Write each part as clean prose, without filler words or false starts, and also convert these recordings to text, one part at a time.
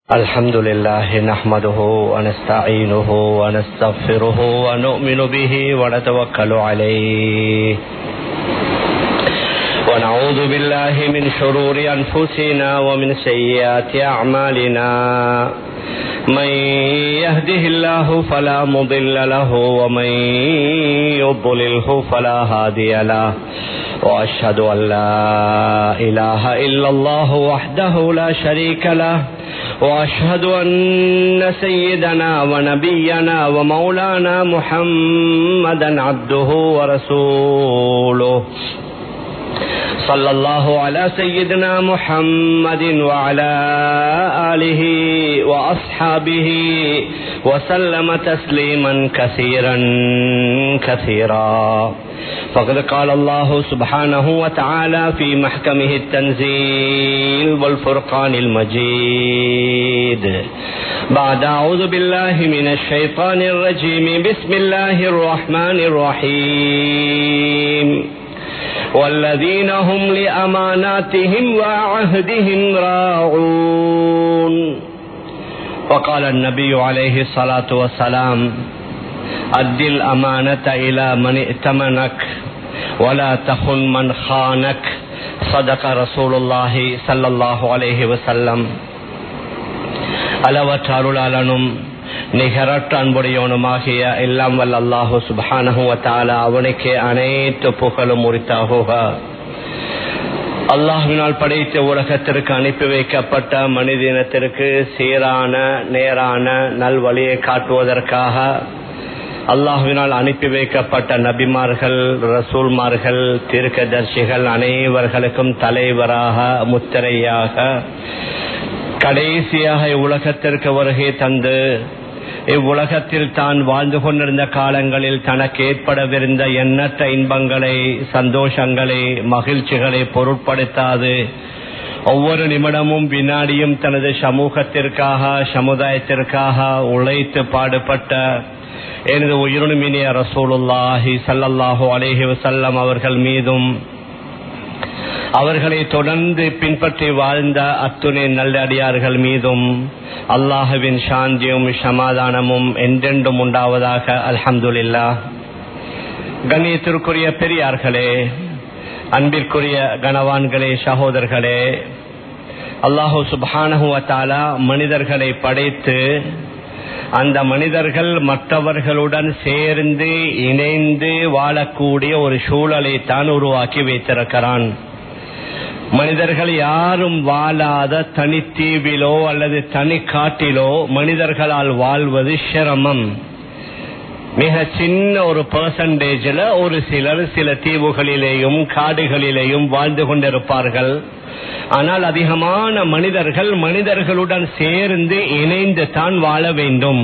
الحمد لله نحمده ونستعينه ونستغفره ونؤمن به ونتوكل عليه ونعوذ بالله من شرور أنفسنا ومن سيئات أعمالنا من يهده الله فلا مضل له ومن يضلله فلا هادي له وأشهد أن لا إله إلا الله وحده لا شريك له وأشهد أن سيدنا ونبينا ومولانا محمدا عبده ورسوله صلى الله على سيدنا محمد وعلى آله وأصحابه وسلم تسليما كثيرا كثيرا. فقد قال الله سبحانه وتعالى في محكمه التنزيل والفرقان المجيد بعد أعوذ بالله من الشيطان الرجيم بسم الله الرحمن الرحيم والذين هم لأماناتهم وعهدهم راعون. وقال النبي عليه الصلاة والسلام أد الأمانة إلى من ائتمنك ولا تخن من خانك. صدق رسول الله صلى الله عليه وسلم. அளவற்ற அருளாளனும் நிகரற்ற அன்புடையவனுமாகிய எல்லாம் வல்ல அல்லாஹு சுப்ஹானஹு வ தஆலா அவனுக்கே அனைத்து புகழும் உரித்தாகுக. அல்லாஹ்வினால் படைத்த உலகத்திற்கு அனுப்பி வைக்கப்பட்ட மனிதனத்திற்கு சீரான நேரான நல்வழியை காட்டுவதற்காக அல்லாஹ்வினால் அனுப்பி வைக்கப்பட்ட நபிமார்கள், ரசூல்மார்கள், தீர்க்கதரிசிகள் அனைவர்களுக்கும் தலைவராக முத்திரையாக கடைசியாக இவ்வுலகத்திற்கு வருகை தந்து இவ்வுலகத்தில் தான் வாழ்ந்து கொண்டிருந்த காலங்களில் தனக்கு ஏற்படவிருந்த எண்ணற்ற இன்பங்களை, சந்தோஷங்களை, மகிழ்ச்சிகளை பொருட்படுத்தாது ஒவ்வொரு நிமிடமும் வினாடியும் தனது சமூகத்திற்காக, சமுதாயத்திற்காக உழைத்து பாடுபட்ட எனது உயிரினுமினிய ரசூலுல்லாஹி ஸல்லல்லாஹு அலைஹி வஸல்லம் அவர்கள் மீதும் அவர்களை தொடர்ந்து பின்பற்றி வாழ்ந்த அத்துணை நல்லடியார்கள் மீதும் அல்லாஹுவின் சாந்தியும் சமாதானமும் என்றென்றும் உண்டாவதாக. அல்ஹம்துலில்லாஹ். கண்ணியத்திற்குரிய பெரியார்களே, அன்பிற்குரிய கணவான்களே, சகோதரர்களே, அல்லாஹு சுப்ஹானஹு வ தஆலா மனிதர்களை படைத்து அந்த மனிதர்கள் மற்றவர்களுடன் சேர்ந்து இணைந்து வாழக்கூடிய ஒரு சூழலை தான் உருவாக்கி வைத்திருக்கிறான். மனிதர்கள் யாரும் வாழாத தனித்தீவிலோ அல்லது தனி காட்டிலோ மனிதர்களால் வாழ்வது சிரமம். மிக சின்ன ஒரு பெர்சன்டேஜில் ஒரு சிலர் சில தீவுகளிலேயும் காடுகளிலேயும் வாழ்ந்து கொண்டிருப்பார்கள். ஆனால் அதிகமான மனிதர்கள் மனிதர்களுடன் சேர்ந்து இணைந்து தான் வாழ வேண்டும்.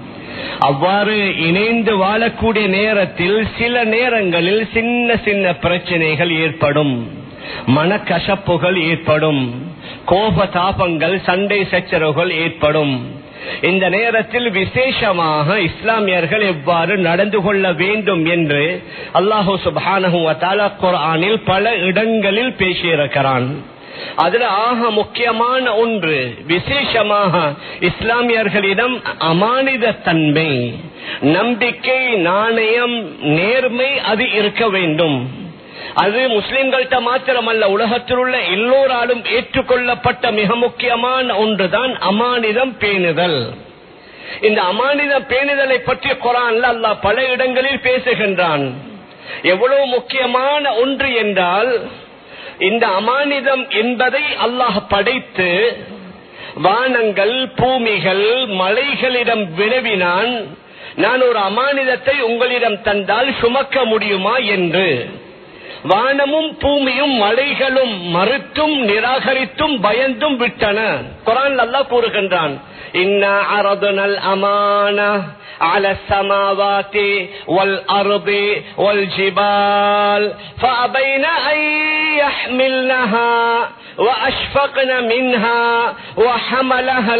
அவ்வாறு இணைந்து வாழக்கூடிய நேரத்தில் சில நேரங்களில் சின்ன சின்ன பிரச்சனைகள் ஏற்படும், மனக்கசப்புகள் ஏற்படும், கோப தாபங்கள், சண்டை சச்சரவுகள் ஏற்படும். இந்த நேரத்தில் விசேஷமாக இஸ்லாமியர்கள் எவ்வாறு நடந்து கொள்ள வேண்டும் என்று அல்லாஹு சுப்ஹானஹு வ தஆலா குர்ஆனில் பல இடங்களில் பேசியிருக்கிறான். அதுல ஆக முக்கியமான ஒன்று, விசேஷமாக இஸ்லாமியர்களிடம் அமானித தன்மை, நம்பிக்கை, நாணயம், நேர்மை அது இருக்க வேண்டும். அது முஸ்லிம்கள்ட்ட மாத்திரமல்ல, உலகத்தில் உள்ள எல்லோராலும் ஏற்றுக்கொள்ளப்பட்ட மிக முக்கியமான ஒன்றுதான் அமானிதம் பேணுதல். இந்த அமானித பேணுதலை பற்றி குர்ஆன்ல அல்லாஹ் பல இடங்களில் பேசுகின்றான். எவ்வளவு முக்கியமான ஒன்று என்றால், இந்த அமானிதம் என்பதை அல்லாஹ் படைத்து வானங்கள், பூமிகள், மலைகளிடம் வினவினான், நான் ஒரு அமானிதத்தை உங்களிடம் தந்தால் சுமக்க முடியுமா என்று. வானமும் பூமியும் மலைகளும் மறுத்தும் நிராகரித்தும் பயந்தும் விட்டன. குர்ஆன் அல்லாஹ் கூறுகின்றான், இன்னா அரதுனல் அமானா على السماوات والأرض والجبال فأبين أن يحملنها وأشفقن منها وحملها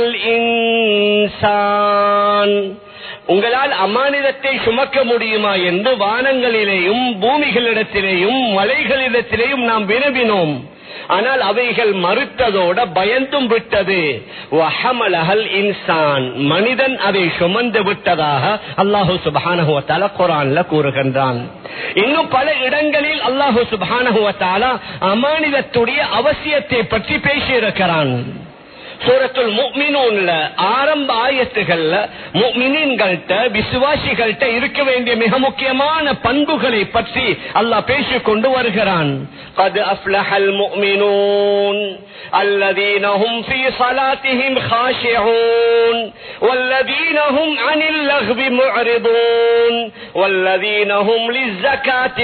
الإنسان. உங்களால் அமானிதத்தை சுமக்க முடியுமா என்று வானங்களிலேயும் பூமிகளிடத்திலேயும் மலைகளிடத்திலேயும் நாம் வினவினோம். ஆனால் அவைகள் மறுத்ததோட பயந்தும் விட்டது. இன்சான் மனிதன் அதை சுமந்து விட்டதாக அல்லாஹு சுப்ஹானஹு வ தஆலா குர்ஆன்ல கூறுகின்றான். இன்னும் பல இடங்களில் அல்லாஹு சுப்ஹானஹு வ தஆலா அமானிதத்துடைய அவசியத்தை பற்றி பேசியிருக்கிறான். சூரத்துல் முஃமினூன்ல ஆரம்ப ஆயத்துகள்ல முஃமினீன்கள்ட்ட விசுவாசிகள்ட்ட இருக்க வேண்டிய மிக முக்கியமான பண்புகளை பற்றி அல்லாஹ் பேசிக் கொண்டு வருகிறான். قد أفلح المؤمنون الذين هم في صلاتهم خاشعون والذين هم عن اللغو معرضون والذين هم للزكاة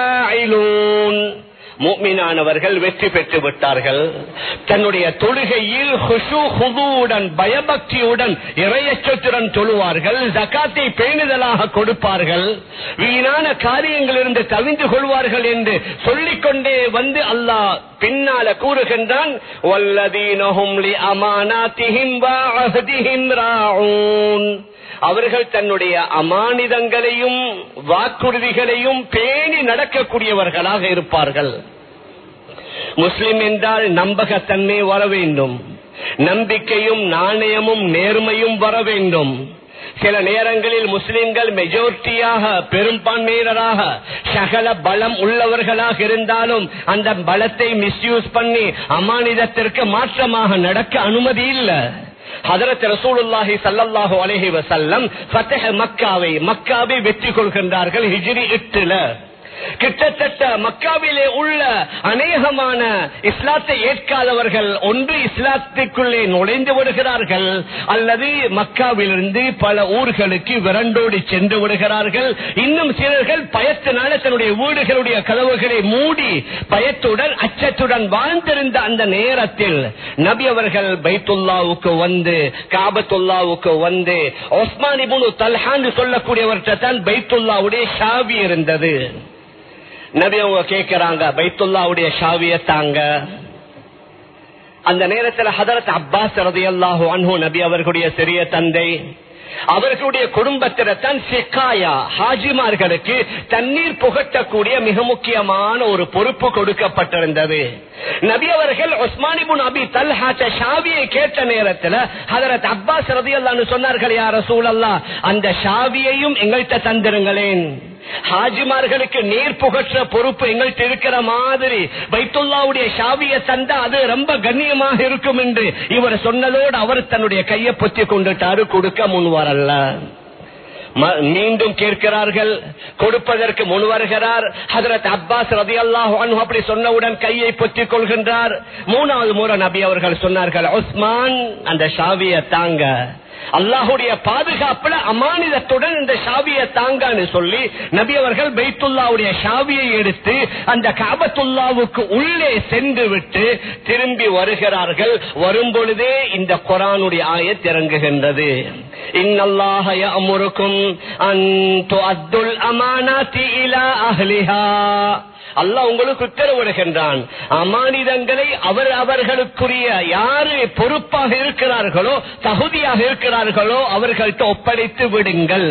فاعلون. முஃமினானவர்கள் வெற்றி பெற்று விட்டார்கள். தன்னுடைய தொழுகையில் குஷூ குதுவுடன் பயபக்தியுடன் இறையச்சத்துடன் தொழுவார்கள். ஜகாத்தை பேணுதலாக கொடுப்பார்கள். வீணான காரியங்களிலிருந்து தவிந்து கொள்வார்கள் என்று சொல்லிக்கொண்டே வந்து அல்லாஹ் பின்னால கூறுகின்றான். வல்லதீனஹும் லிஅமானாத்திஹிம் வஅஹ்திஹிம் ராஊன். அவர்கள் தன்னுடைய அமானிதங்களையும் வாக்குறுதிகளையும் பேணி நடக்கக்கூடியவர்களாக இருப்பார்கள். முஸ்லிம் என்றால் நம்பகத்தன்மை வர வேண்டும். நம்பிக்கையும் நாணயமும் நேர்மையும் வர வேண்டும். சில நேரங்களில் முஸ்லிம்கள் மெஜாரிட்டியாக பெரும்பான்மையினராக சகல பலம் உள்ளவர்களாக இருந்தாலும் அந்த பலத்தை மிஸ்யூஸ் பண்ணி அமானிதத்திற்கு மாற்றமாக நடக்க அனுமதி இல்லை. ஹதரத் ரசூலுல்லாஹி ஸல்லல்லாஹு அலைஹி வஸல்லம் ஃபத்ஹ் மக்காவை வெற்றி கொள்கின்றார்கள் ஹிஜ்ரி 8ல. கிட்டத்தட்ட மக்காவிலே உள்ள அநேகமான இஸ்லாத்தை ஏற்காதவர்கள் ஒன்று இஸ்லாத்துக்குள்ளே நுழைந்து விடுகிறார்கள், அல்லது மக்காவிலிருந்து பல ஊர்களுக்கு விரண்டோடி சென்று விடுகிறார்கள். இன்னும் சிலர்கள் பயத்தினால தன்னுடைய வீடுகளுடைய கதவுகளை மூடி பயத்துடன் அச்சத்துடன் வாழ்ந்திருந்த அந்த நேரத்தில் நபி அவர்கள் பைத்துல்லாவுக்கு வந்து காபத்துல்லாவுக்கு வந்து உஸ்மான் இப்னு தல்ஹா சொல்லக்கூடியவர்கிட்ட தான் பைத்துல்லாவுடைய சாவி இருந்தது. நபி அவங்க கேட்கிறாங்க, பைத்துல்லாவுடைய சாவியை தாங்க. அந்த நேரத்தில் ஹதரத் அப்பாஸ் ரலியல்லாஹு அன்ஹு நபி அவர்களுடைய சிறிய தந்தை, அவர்களுடைய குடும்பத்தில்தான் சிக்காயா ஹாஜிமார்களுக்கு தண்ணீர் புகட்டக்கூடிய மிக முக்கியமான ஒரு பொறுப்பு கொடுக்கப்பட்டிருந்தது. நபி அவர்கள் உஸ்மான் இப்னு அபி தல்ஹா ஷாவியை கேட்ட நேரத்தில் ஹதரத் அப்பாஸ் ரலியல்லாஹு அன்ஹு சொன்னார்கள், யா ரசூலல்லாஹ், அந்த ஷாவியையும் எங்கள்கிட்ட தந்திருங்களேன். ஹாஜிமார்களுக்கு நீர் புகற்ற பொறுப்பு எங்கள்கிட்ட இருக்கிற மாதிரி பைத்துல்லாவுடைய ஷாவியை தந்தா அது ரொம்ப கண்ணியமாக இருக்கும் என்று இவர் சொன்னதோடு அவர் தன்னுடைய கையை பொத்தி கொண்டுட்டாரு, கொடுக்க முன்வரல்ல. மீண்டும் கேட்கிறார்கள், கொடுப்பதற்கு முன்வருகிறார். ஹஜ்ரத் அப்பாஸ் ரலியல்லாஹு அன்ஹு அப்படி சொன்னவுடன் கையை பொத்திக் கொள்கின்றார். மூணாவது முறை நபி அவர்கள் சொன்னார்கள், உஸ்மான், அந்த ஷாவியை தாங்க. அல்லாஹுடைய பாதுகாப்புல அமானிதத்துடன் இந்த ஷாவியை தாங்கன்னு சொல்லி நபி அவர்கள் பைத்துல்லாவுடைய ஷாவியை எடுத்து அந்த காபத்துல்லாவுக்கு உள்ளே சென்று விட்டு திரும்பி வருகிறார்கள். வரும் பொழுதே இந்த குர்ஆனுடைய ஆயத் இறங்குகின்றது. இன்னல்லாஹ யஅமுருக்கும் அன் துஅத்துல் அமானாத்தி இலா அஹ்லிஹா. அல்லாஹ் உங்களுக்கு உத்தரவிடுகின்றான், அமானிதங்களை அவர்களுக்குரிய யாரு பொறுப்பாக இருக்கிறார்களோ தகுதியாக இருக்கிறார்களோ அவர்கள்ட்ட ஒப்படைத்து விடுங்கள்.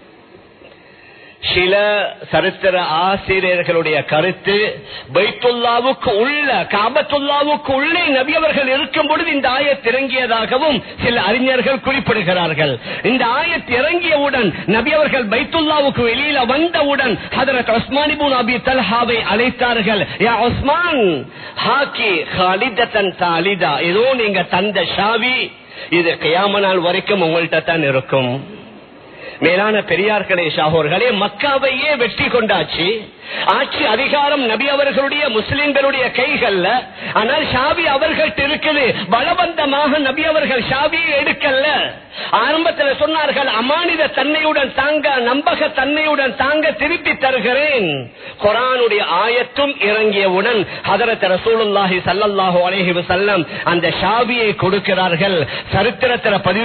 சில சரித்திர ஆசிரியர்களுடைய கருத்து, பைத்துல்லாவுக்கு உள்ள காபத்துல்லாவுக்கு உள்ளே நபி அவர்கள் இருக்கும் பொழுது இந்த ஆயத் இறங்கியதாகவும் சில அறிஞர்கள் குறிப்பிடுகிறார்கள். இந்த ஆயத் இறங்கியவுடன் நபி அவர்கள் பைத்துல்லாவுக்கு வெளியில வந்தவுடன் ஹஜ்ரத் உஸ்மான் இப்னு அபி தல்ஹாவை அழைத்தார்கள். யா உஸ்மான், ஹாக்கி காலிதத்தன் தாலிதா, ஏதோ நீங்க தந்த ஷாவி இது கியாமத் நாள் வரைக்கும் உங்கள்கிட்ட தான் இருக்கும். மேலான பெரியார்களே, ஷாஹோர்களே, மக்காவையே வெற்றி கொண்டாச்சு. ஆட்சி அதிகாரம் நபி அவர்களுடைய முஸ்லிம்களுடைய கைகள்ல. ஆனால் ஷாவி அவர்கள்ட்ட இருக்குது. பலவந்தமாக நபி அவர்கள் ஷாவியை எடுக்கல. ஆரம்பத்தில் சொன்னார்கள், அமானித தன்மையுடன் தாங்க, நம்பக தன்மையுடன் தாங்க, திருப்பி தருகிறேன். குர்ஆனுடைய ஆயத்தும் இறங்கியவுடன் ஹஜ்ரத் ரசூலுல்லாஹி ஸல்லல்லாஹு அலைஹி வஸல்லம் அந்த ஷாவியை கொடுக்கிறார்கள். சரித்திரத்தில் பதிவு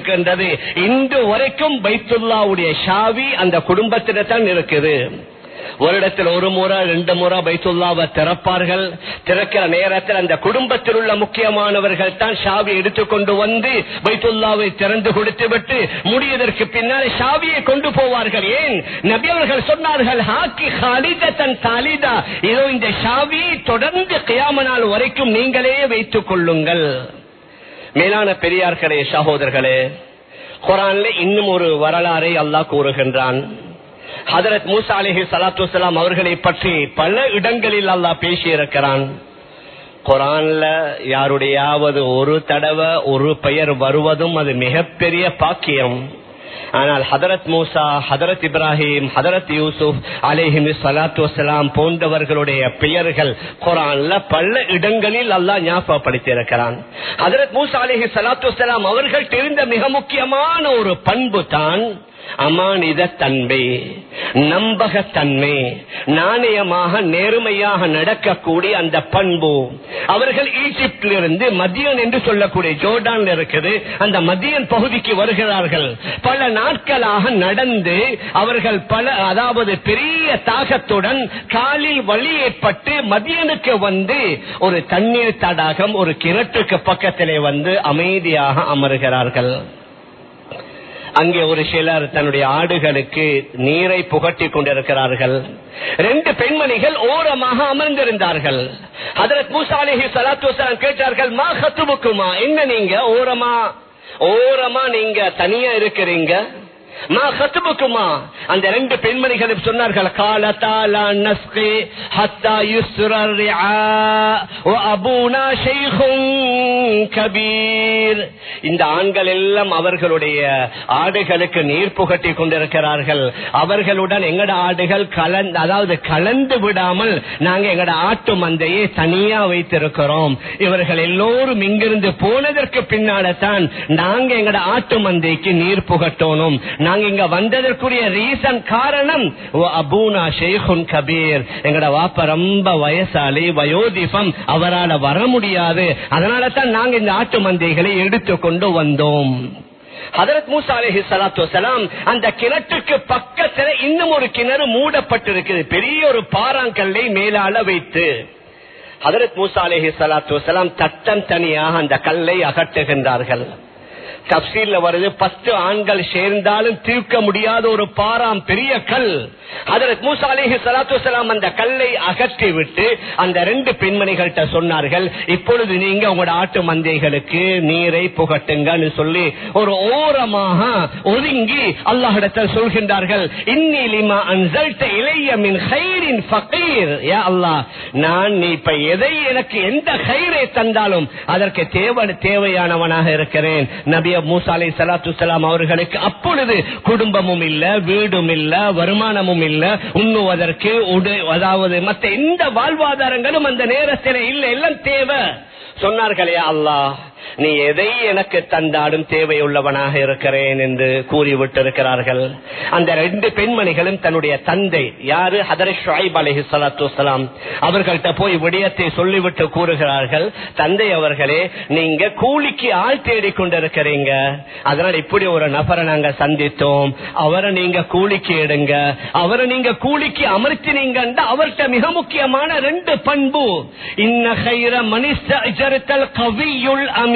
செய்யப்பட்டிருக்கின்றது. இன்று வரைக்கும் பைத்துல்லாவுடைய ஷாவி அந்த குடும்பத்தில்தான் இருக்குது. வருடத்தில் ஒரு முறை 2 முறை பைத்துல்லாவை திறப்பார்கள். திறக்கிற நேரத்தில் அந்த குடும்பத்தில் உள்ள முக்கியமானவர்கள் தான் ஷாவி எடுத்துக்கொண்டு வந்து பைத்துல்லாவை திறந்து கொடுத்து விட்டு முடியதற்கு பின்னால் ஷாவியை கொண்டு போவார்கள். ஏன்? நபி அவர்கள் சொன்னார்கள், ஹாக்கி ஹாலிதன் தாலிதா, இதோ இந்த ஷாவியை தொடர்ந்து கியாமத் நாள் வரைக்கும் நீங்களே வைத்துக் கொள்ளுங்கள். மேலான பெரியார்களே, சகோதரர்களே, குர்ஆன்ல இன்னும் ஒரு வரலாறை அல்லாஹ் கூறுகின்றான். ஹதரத் மூசா அலைஹிஸ்ஸலாத்து வஸ்ஸலாம் அவர்களை பற்றி பல இடங்களில் அல்லாஹ் பேசியிருக்கிறான். குர்ஆன்ல யாருடையாவது ஒரு தடவை ஒரு பெயர் வருவதும் அது மிகப்பெரிய பாக்கியம். ஆனால் ஹதரத் மூசா, ஹதரத் இப்ராஹிம், ஹதரத் யூசுப் அலைஹிஸ்ஸலாத்து வஸ்ஸலாம் போன்றவர்களுடைய பெயர்கள் குர்ஆன்ல பல இடங்களில் அல்லாஹ் ஞாபகப்படுத்தி இருக்கிறான். ஹதரத் மூசா அலைஹிஸ்ஸலாத்து வஸ்ஸலாம் அவர்கள் தெரிந்த மிக முக்கியமான ஒரு பண்பு தான் அமானித தன்மை, நம்பகத்தன்மை, நாணயமாக நேர்மையாக நடக்கக்கூடிய அந்த பண்பு. அவர்கள் ஈஜிப்திலிருந்து மதியன் என்று சொல்லக்கூடிய ஜோர்டான் இருக்குது, அந்த மதியன் பகுதிக்கு வருகிறார்கள். பல நாட்களாக நடந்து அவர்கள் அதாவது பெரிய தாகத்துடன் காலில் வலி ஏற்பட்டு மதியனுக்கு வந்து ஒரு தண்ணீர் தடாகம், ஒரு கிணற்றுக்கு பக்கத்திலே வந்து அமைதியாக அமர்கிறார்கள். அங்கே ஒரு சிலர் தன்னுடைய ஆடுகளுக்கு நீரை புகட்டி கொண்டிருக்கிறார்கள். 2 பெண்மணிகள் ஓரமாக அமர்ந்திருந்தார்கள். ஹதரத் மூசா அலைஹிஸ்ஸலாத்து வஸ்ஸலாம் கேட்டார்கள், மா ஹத்துபுக்குமா, என்ன நீங்க ஓரமா நீங்க தனியா இருக்கிறீங்க? மா ஹத்துபுக்குமா, அந்த 2 பெண்மணிகளும் சொன்னார்கள், காலதா லா நஸ்கி ஹத்தா யுஸ்ரா ரிஆ வ அபூனா ஷைኹன் கபீர். இந்த ஆண்கள் எல்லாம் அவர்களுடைய ஆடுகளுக்கு நீர் புகட்டி கொண்டிருக்கிறார்கள். அவர்களுடன் எங்கட ஆடுகள் கலந்து விடாமல் நாங்க எங்கட ஆட்டு மந்தையை தனியா வைத்திருக்கிறோம். இவர்கள் எல்லோரும் இங்கிருந்து போனதற்கு பின்னால்தான் நாங்க எங்கட ஆட்டு மந்தைக்கு நீர் புகட்டணும். நாங்க இங்க வந்ததற்குரிய ரீசன் காரணம் அபூனா ஷைኹன் கபீர், எங்கட வாப்ப ரொம்ப வயசாளி, வயோதிபம், அவரால் வர முடியாது, அதனால தான் நாங்க இந்த ஆட்டு மந்தைகளை எடுத்துக்கொண்டு வந்தோம். ஹதரத் மூசா அலைஹிஸ்ஸலாத்து வஸ்ஸலாம் அந்த கிணற்றுக்கு பக்கத்துல இன்னும் ஒரு கிணறு மூடப்பட்டிருக்குது, பெரிய ஒரு பாறாங்கல்லை மேலால வைத்து. ஹதரத் மூசா அலைஹிஸ்ஸலாத்து வஸ்ஸலாம் தட்டம் தனியாக அந்த கல்லை அகற்றுகின்றார்கள். தப்சீல்ல வருது, 10 ஆண்கள் சேர்ந்தாலும் தீர்க்க முடியாத ஒரு பாராம் பெரிய கல். ஹதரத் மூசா அலைஹிஸ்ஸலாத்து வஸ்ஸலாம் அந்த கல்லை அகற்றி விட்டு அந்த 2 பெண்மணிகள்கிட்ட சொன்னார்கள், இப்பொழுது நீங்க உங்களோட ஆட்டு மந்தைகளுக்கு நீரை புகட்டுங்கன்னு சொல்லி ஒரு ஓரமாக ஒதுங்கி அல்லாஹ்விடத்தில் சொல்கின்றார்கள், இன்னி லிமா அன்ஸல்த இலைய மின் கைரின் ஃபகீர். யா அல்லாஹ், நான் நீ இப்ப எதை எனக்கு எந்த கைரை தந்தாலும் அதற்கு தேவையானவனாக இருக்கிறேன். நபி மூசா அலைஹிஸ்ஸலாத்து வஸ்ஸலாம் அவர்களுக்கு அப்பொழுது குடும்பமும் இல்ல, வீடும் இல்ல, வருமானமும் இல்ல, உண்ணுவதற்கு அதாவது மற்ற எந்த வாழ்வாதாரங்களும் அந்த நேரத்தில் இல்ல, எல்லாம் தேவை. சொன்னார்களே, அல்லாஹ் நீ எதை எனக்கு தந்தாலும் தேவையுள்ளவனாக இருக்கிறேன் என்று கூறிவிட்டிருக்கிறார்கள். அந்த 2 பெண்மணிகளும் தன்னுடைய தந்தை யாரு, ஹதரத் ஷுஐப் அலைஹிஸ்ஸலாத்து வஸ்ஸலாம் அவர்கள்ட்ட போய் விடயத்தை சொல்லிவிட்டு கூறுகிறார்கள், தந்தை அவர்களே, நீங்க கூலிக்கு ஆள் தேடிக் கொண்டிருக்கிறீங்க, அதனால் இப்படி ஒரு நபரை நாங்க சந்தித்தோம், அவரை நீங்க கூலிக்கு எடுங்க, அவரை நீங்க கூலிக்கு அமர்த்தினீங்க. அவர்கிட்ட மிக முக்கியமான 2 பண்பு, இன்ன கைர மனிஸ்தல் கவியுல் அமீன்.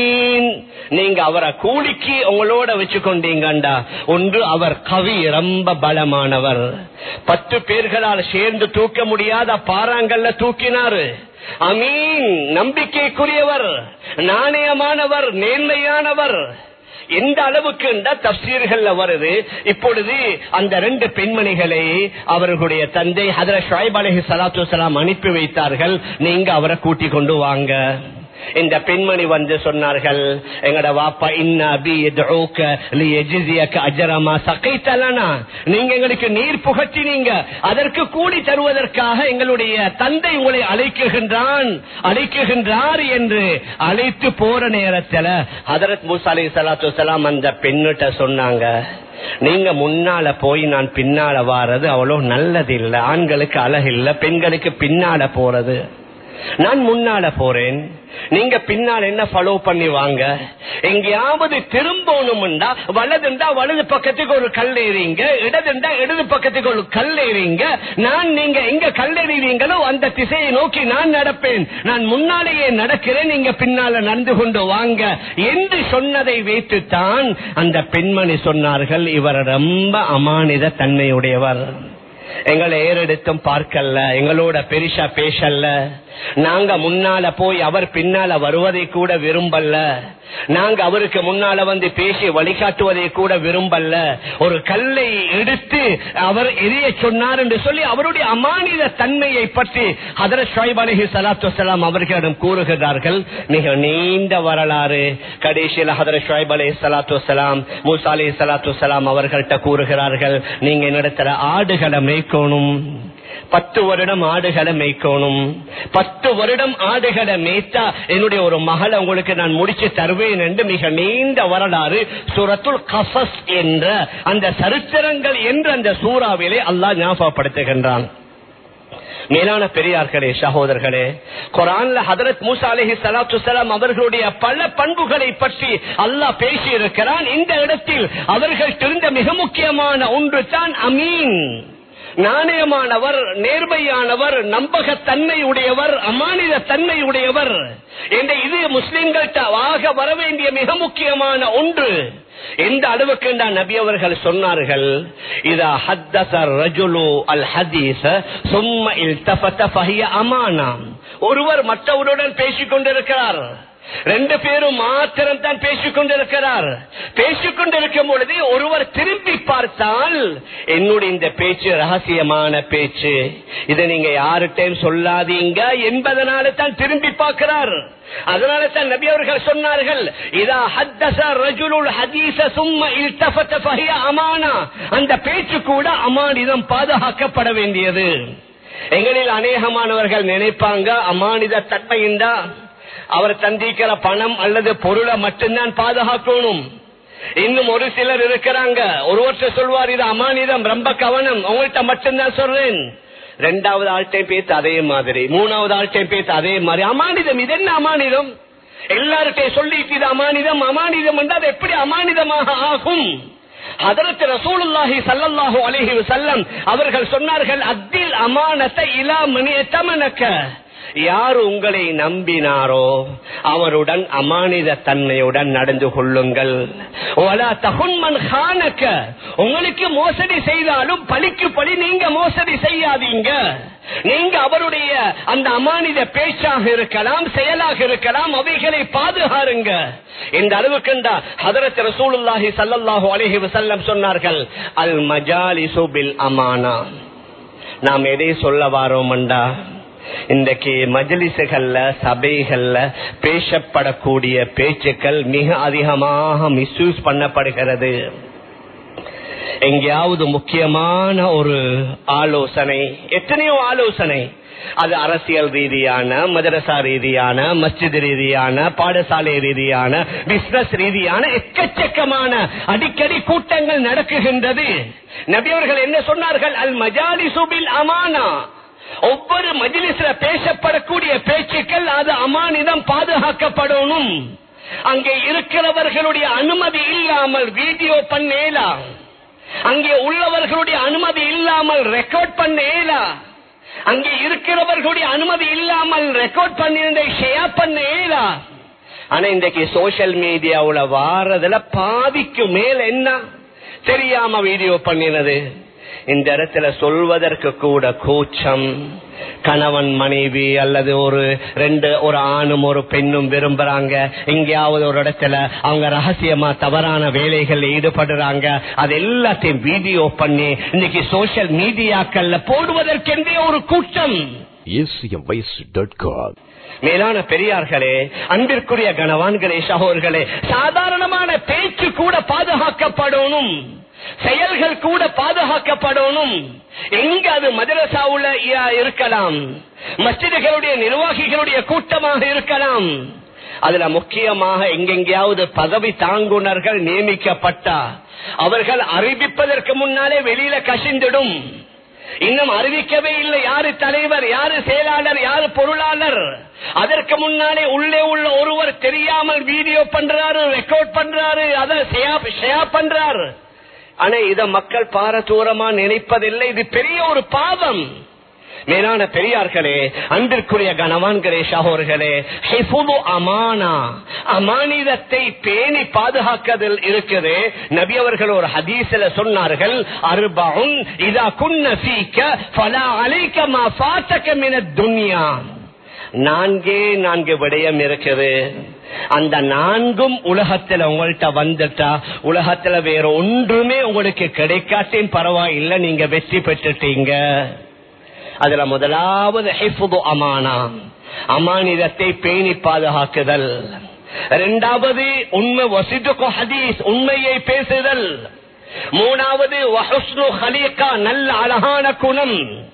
நீங்க அவரை கூலிக்கு உங்களோட வச்சு கொண்டீங்கண்டா, ஒன்று அவர் கவி, ரொம்ப பலமானவர், 10 பேர்களால் சேர்ந்து தூக்க முடியாத பாறாங்கல்ல தூக்கினாரு. அமீன், நம்பிக்கைக்குரியவர், நாணயமானவர், நேர்மையானவர். எந்த அளவுக்கு தப்சீர்கள்ல வருது. இப்பொழுது அந்த 2 பெண்மணிகளை அவர்களுடைய தந்தை ஹதரத் ஷுஐப் அலைஹிஸ்ஸலாத்து வஸ்ஸலாம் அனுப்பி வைத்தார்கள், நீங்க அவரை கூட்டிக் கொண்டு வாங்க. இந்த பெண்மணி வந்து சொன்னார்கள், எங்கட வாப்பா இன்ன அபி யதுஊக லியஜ்ஸியக அஜர மா ஸகைதலனா, நீங்க எங்களுக்கு நீர் புகட்டினீங்க, அதற்கு கூலி தருவதற்காக எங்களுடைய தந்தை உங்களை அழைக்குகின்றார் என்று அழைத்து போற நேரத்தில் ஹதரத் மூசா அலைஹிஸ்ஸலாத்து வஸ்ஸலாம் அந்த பெண்ணிட்ட சொன்னாங்க, நீங்க முன்னால போய் நான் பின்னால வாரது அவ்வளவு நல்லது இல்ல, ஆண்களுக்கு அழகு இல்ல, பெண்களுக்கு பின்னால போறது. நான் முன்னால போறேன், நீங்க பின்னால் என்ன ஃபாலோ பண்ணி வாங்க. எங்கேயாவது திரும்பணும்டா வலதுண்டா வலது பக்கத்துக்கு ஒரு கல் ஏறீங்க, இடதுண்டா இடது பக்கத்துக்கு ஒரு கல் ஏறீங்க. நீங்க எங்க கல்லெறிவீங்களோ அந்த திசையை நோக்கி நான் நடப்பேன். நான் முன்னாலேயே நடக்கிறேன், நீங்க பின்னால நடந்து கொண்டு வாங்க என்று சொன்னதை வைத்துத்தான் அந்த பெண்மணி சொன்னார்கள், இவர் ரொம்ப அமானித தன்மையுடையவர். எங்களை ஏறெடுத்தும் பார்க்கல, எங்களோட பெரிசா பேசல. நாங்க முன்னால போய் அவர் பின்னால வருவதை கூட விரும்பல. நாங்க அவருக்கு முன்னால வந்து பேசி வழிகாட்டுவதை கூட விரும்பல. ஒரு கல்லை எடுத்து அவர் எரிய சொன்னார் என்று சொல்லி அவருடைய அமானித தன்மையை பற்றி ஹதரத் ஷுஐப் அலைஹிஸ்ஸலாத்து வஸ்ஸலாம் அவர்களிடம் கூறுகிறார்கள். மிக நீண்ட வரலாறு. கடைசியில் ஹதரத் ஷுஐப் அலைஹிஸ்ஸலாத்து வஸ்ஸலாம் மூசா அலைஹிஸ்ஸலாத்து வஸ்ஸலாம் அவர்கள்ட்ட கூறுகிறார்கள், நீங்க என்னிடத்துல ஆடுகளை மேய்க்கணும், 10 வருடம் ஆடுகளை மேய்க்கணும். 10 வருடம் ஆடுகளை மேய்த்தா என்னுடைய ஒரு மகளை உங்களுக்கு நான் முடிச்சு தருவேன் என்று மிக நீண்ட வரலாறு சூரத்துல் கஸஸ் என்ற அந்த சரித்திரங்கள் என்ற அந்த சூறாவிலே அல்லாஹ் ஞாபகப்படுத்துகின்றான். மேலான பெரியார்களே, சகோதரர்களே, குர்ஆன்ல ஹதரத் மூசா அலைஹிஸ்ஸலாத்து வஸ்ஸலாம் அவர்களுடைய பல பண்புகளை பற்றி அல்லாஹ் பேசி இருக்கிறான். இந்த இடத்தில் அவர்கள் தெரிந்த மிக முக்கியமான ஒன்று தான் அமீன், நாணயமானவர், நேர்மையானவர், நம்பகத்தன்மை உடையவர், அமானித தன்மை உடையவர் என்ற இது முஸ்லிம்கள்ட்ட ஆக வர வேண்டிய மிக முக்கியமான ஒன்று. எந்த அளவுக்கு நபி அவர்கள் சொன்னார்கள், இதா ஹத்தஸ ரஜுலு அல் ஹதீஸ சும்ம இல்தஃபத ஃபஹிய அமானா. ஒருவர் மற்றவருடன் பேசிக் கொண்டிருக்கிறார், 2 பேரும் மாத்திரம் தான் பேசிக் கொண்டிருக்கிறார். பேசிக்கொண்டிருக்கும் பொழுது ஒருவர் திரும்பி பார்த்தால், என்னுடைய இந்த பேச்சு ரகசியமான பேச்சு, இதை நீங்க யார்கிட்டையும் சொல்லாதீங்க என்பதனால தான் திரும்பி பார்க்கிறார். அதனால தான் நபி அவர்கள் சொன்னார்கள், இதா ஹத்தஸ ரஜுலுல் ஹதீஸ சும்ம இல்தஃபத ஃபஹிய அமானா. அந்த பேச்சு கூட அமானிதம், பாதுகாக்கப்பட வேண்டியது. எங்களில் அநேகமானவர்கள் நினைப்பாங்க அமானித தன்மையின்றா அவர் தந்திக்கிற பணம் அல்லது பொருளை மட்டும்தான் பாதுகாக்கணும். இன்னும் ஒரு சிலர் இருக்கிறாங்க, ஒருவர் சொல்வார் இது அமானிதம், ரொம்ப கவனம், உங்கள்கிட்ட மட்டும்தான் சொல்றேன். 2வது ஆள்கிட்டையும் பேத்து அதே மாதிரி, 3வது ஆள்கிட்டையும் பேத்து அதே மாதிரி. அமானிதம், இது என்ன அமானிதம்? எல்லார்கிட்டையும் சொல்லிட்டு இது அமானிதம் அமானிதம் என்றால் எப்படி அமானிதமாக ஆகும்? ஹதரத் ரசூலுல்லாஹி ஸல்லல்லாஹு அலைஹி வஸல்லம் அவர்கள் சொன்னார்கள், அத்தில் அமானத இலா மன் யதமனக. யார் உங்களை நம்பினாரோ அவருடன் அமானித தன்மையுடன் நடந்து கொள்ளுங்கள். உங்களுக்கு மோசடி செய்தாலும் பழிக்கு பழி நீங்க மோசடி செய்யாதீங்க. நீங்க அவருடைய அந்த அமானித பேச்சாக இருக்கலாம், செயலாக இருக்கலாம், அவைகளை பாதுகாருங்க. இந்த அளவுக்கு ஹதரத் ரசூலுல்லாஹி ஸல்லல்லாஹு அலைஹி வஸல்லம் சொன்னார்கள், அல் மஜாலிசு பில் அமானா. நாம் எதை சொல்ல வாரோம்டா, இன்றைக்கு மஜ்லிஸ்கள்ல சபைகள்ல பேசப்படக்கூடிய பேச்சுக்கள் மிக அதிகமாக மிஸ்யூஸ் பண்ணப்படுகிறது. எங்கேயாவது முக்கியமான ஒரு ஆலோசனை, எத்தனையோ ஆலோசனை, அது அரசியல் ரீதியான, மதரசா ரீதியான, மஸ்ஜித் ரீதியான, பாடசாலை ரீதியான, பிசினஸ் ரீதியான எக்கச்சக்கமான அடிக்கடி கூட்டங்கள் நடக்குகின்றது. நபி அவர்கள் என்ன சொன்னார்கள், அல் மஜாலிசு பில் அமானா. ஒவ்வொரு மஜ்லிஸ்ல பேசப்படக்கூடிய பேச்சுக்கள் அது அமானிதம், பாதுகாக்கப்படணும். அங்கே இருக்கிறவர்களுடைய அனுமதி இல்லாமல் வீடியோ பண்ணேலாம், அங்கே உள்ளவர்களுடைய அனுமதி இல்லாமல் ரெக்கார்ட் பண்ணேலாம், அங்கே இருக்கிறவர்களுடைய அனுமதி இல்லாமல் ரெக்கார்ட் பண்ணிருந்த ஷேர் பண்ணேலாம். ஆனா இன்றைக்கு சோசியல் மீடியாவுல வாரதுல பாதிக்கு மேல் என்ன தெரியாம வீடியோ பண்ணினது. இந்த இடத்துல சொல்வதற்கு கூட கூச்சம். கணவன் மனைவி அல்லது ஒரு ஆணும் ஒரு பெண்ணும் விரும்புறாங்க, எங்கேயாவது ஒரு இடத்துல அவங்க ரகசியமா தவறான வேலைகள் ஈடுபடுறாங்க, அது எல்லாத்தையும் வீடியோ பண்ணி இன்னைக்கு சோசியல் மீடியாக்கள்ல போடுவதற்கென்றே ஒரு கூட்டம். மேலான பெரியார்களே, அன்பிற்குரிய கணவான்களே, சகோதரர்களே, சாதாரணமான பேச்சு கூட பாதுகாக்கப்படணும், செயல்கள் கூட பாதுகாக்கப்படணும். எங்க அது மதரசாவுல இருக்கலாம், மஸ்ஜிதுகளுடைய நிர்வாகிகளுடைய கூட்டமாக இருக்கலாம், அதுல முக்கியமாக எங்கெங்கயாவது பதவி தாங்குனர்கள் நியமிக்கப்பட்டா அவர்கள் அறிவிப்பதற்கு முன்னாலே வெளியில கசிந்திடும். இன்னும் அறிவிக்கவே இல்லை யாரு தலைவர், யாரு செயலாளர், யாரு பொருளாளர். அதற்கு முன்னாலே உள்ளே உள்ள ஒருவர் தெரியாமல் வீடியோ பண்றாரு, ரெக்கார்ட் பண்றாரு, அதை ஷேர் பண்றாரு. ஆனா இத மக்கள் பாரதூரமா நினைப்பதில்லை. இது பெரிய ஒரு பாவம். மேலான பெரியார்களே, அன்பிற்குரிய கணவான்களே, சகோதரர்களே, ஹிஃபுது அமானா, அமானிதத்தை பேணி பாதுகாக்கதில் இருக்குது. நபி அவர்கள் ஒரு ஹதீஸ்ல சொன்னார்கள், அர்பஉன் இதா குன்ன ஃபீக ஃபலா அலைக மா ஃபாதக மினத் துன்யா. 4 விடயம் இருக்குது. அந்த 4ம் உலகத்துல உங்கள்கிட்ட வந்துட்டா, உலகத்துல வேற ஒன்றுமே உங்களுக்கு கிடைக்காட்டின் பரவாயில்லை, நீங்க வெற்றி பெற்றுட்டீங்க. அதுல முதலாவது ஹிஃபுது அமானா, அமானிதத்தை பேணி பாதுகாக்குதல். 2வது உண்மை வசிதுகு ஹதீஸ், உண்மையை பேசுதல். 3வது வஹுஸ்னு ஹலீகா, நல்ல அழகான குணம்.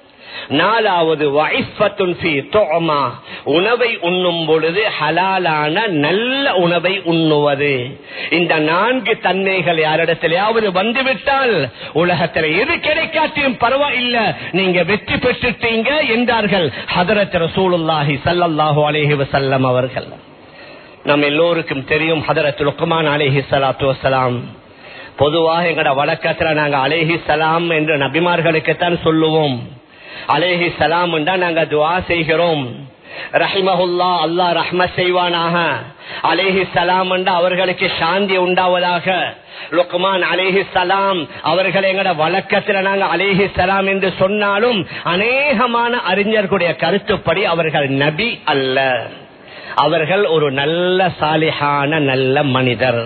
4வது வஇஃபத்துன் ஃபீ துஅமா, உணவை உண்ணும் பொழுது ஹலாலான நல்ல உணவை உண்ணுவது. இந்த 4 தன்மைகள் யாரிடத்திலாவது வந்துவிட்டால் உலகத்தில் எது கிடைக்காட்டியும் பரவாயில்லை, நீங்க வெற்றி பெற்றுட்டீங்க என்றார்கள் ஹதரத் ரசூலுல்லாஹி ஸல்லல்லாஹு அலைஹி வஸல்லம் அவர்கள். நம்ம எல்லோருக்கும் தெரியும் ஹதரத் லுக்மான் அலைஹி ஸலாத்து வஸலாம். பொதுவாக எங்கட வழக்கத்துல நாங்க அலைஹி ஸலாம் என்று நபிமார்களுக்குத்தான் சொல்லுவோம். அலைஹி ஸலாம் என்றா நாங்க துஆ செய்கிறோம். ரஹிமஹுல்லா, அல்லாஹ் ரஹ்மத் செய்வானாக. அலைஹி ஸலாம் என்றா அவர்களுக்கு சாந்தி உண்டாவதாக. லுக்மான் அலைஹி ஸலாம் அவர்கள் எங்கட வழக்கத்துல நாங்க அலைஹி ஸலாம் என்று சொன்னாலும் அநேகமான அறிஞர்களுடைய கருத்துப்படி அவர்கள் நபி அல்ல, அவர்கள் ஒரு நல்ல சாலிஹான நல்ல மனிதர்.